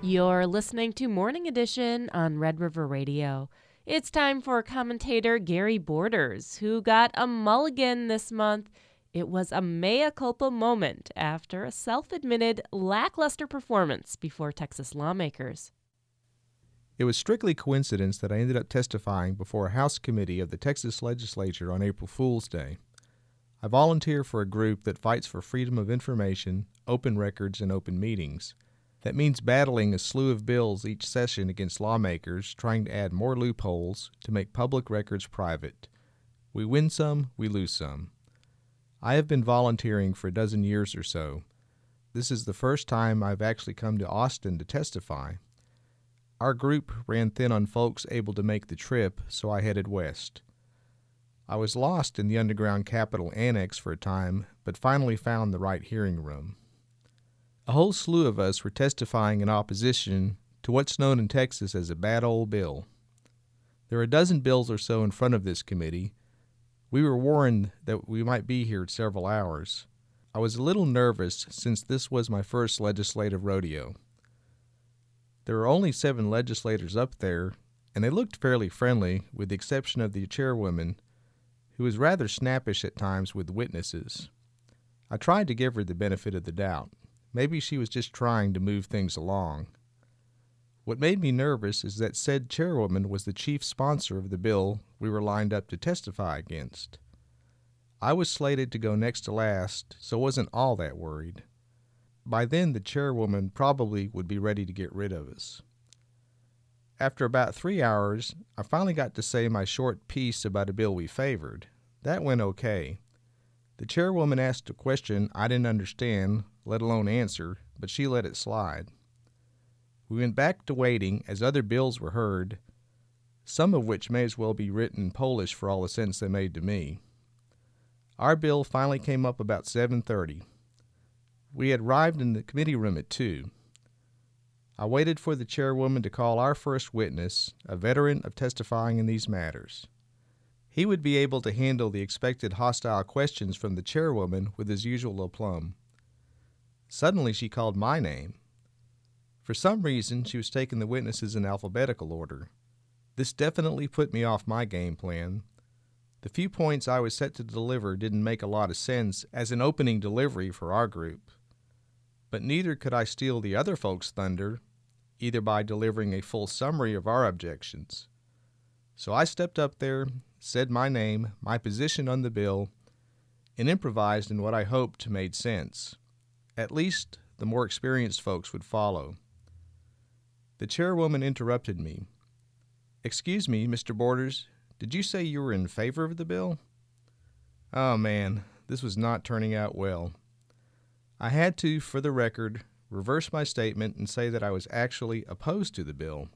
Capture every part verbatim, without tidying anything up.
You're listening to Morning Edition on Red River Radio. It's time for commentator Gary Borders, who got a mulligan this month. It was a mea culpa moment after a self-admitted lackluster performance before Texas lawmakers. It was strictly coincidence that I ended up testifying before a House committee of the Texas legislature on April Fool's Day. I volunteer for a group that fights for freedom of information, open records, and open meetings. That means battling a slew of bills each session against lawmakers trying to add more loopholes to make public records private. We win some, we lose some. I have been volunteering for a dozen years or so. This is the first time I've actually come to Austin to testify. Our group ran thin on folks able to make the trip, so I headed west. I was lost in the underground Capitol Annex for a time, but finally found the right hearing room. A whole slew of us were testifying in opposition to what's known in Texas as a bad old bill. There are a dozen bills or so in front of this committee. We were warned that we might be here several hours. I was a little nervous since this was my first legislative rodeo. There were only seven legislators up there, and they looked fairly friendly, with the exception of the chairwoman, who was rather snappish at times with witnesses. I tried to give her the benefit of the doubt. Maybe she was just trying to move things along. What made me nervous is that said chairwoman was the chief sponsor of the bill we were lined up to testify against. I was slated to go next to last, so wasn't all that worried. By then, the chairwoman probably would be ready to get rid of us. After about three hours, I finally got to say my short piece about a bill we favored. That went okay. The chairwoman asked a question I didn't understand, let alone answer, but she let it slide. We went back to waiting as other bills were heard, some of which may as well be written in Polish for all the sense they made to me. Our bill finally came up about seven thirty. We had arrived in the committee room at two. I waited for the chairwoman to call our first witness, a veteran of testifying in these matters. He would be able to handle the expected hostile questions from the chairwoman with his usual aplomb. Suddenly she called my name. For some reason, she was taking the witnesses in alphabetical order. This definitely put me off my game plan. The few points I was set to deliver didn't make a lot of sense as an opening delivery for our group. But neither could I steal the other folks' thunder, either by delivering a full summary of our objections. So I stepped up there, said my name, my position on the bill, and improvised in what I hoped made sense. At least the more experienced folks would follow. The chairwoman interrupted me. "Excuse me, Mister Borders, did you say you were in favor of the bill?" Oh man, this was not turning out well. I had to, for the record, reverse my statement and say that I was actually opposed to the bill.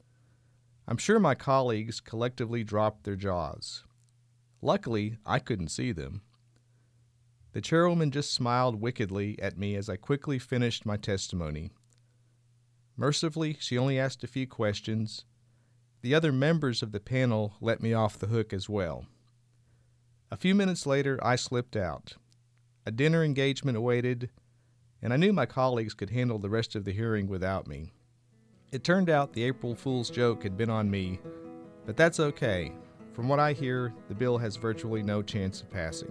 I'm sure my colleagues collectively dropped their jaws. Luckily, I couldn't see them. The chairwoman just smiled wickedly at me as I quickly finished my testimony. Mercifully, she only asked a few questions. The other members of the panel let me off the hook as well. A few minutes later, I slipped out. A dinner engagement awaited, and I knew my colleagues could handle the rest of the hearing without me. It turned out the April Fool's joke had been on me, but that's okay. From what I hear, the bill has virtually no chance of passing.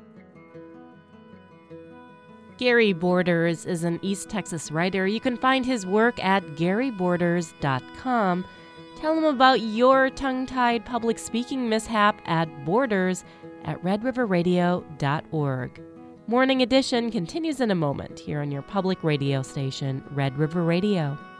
Gary Borders is an East Texas writer. You can find his work at gary borders dot com. Tell him about your tongue-tied public speaking mishap at borders at red river radio dot org. Morning Edition continues in a moment here on your public radio station, Red River Radio.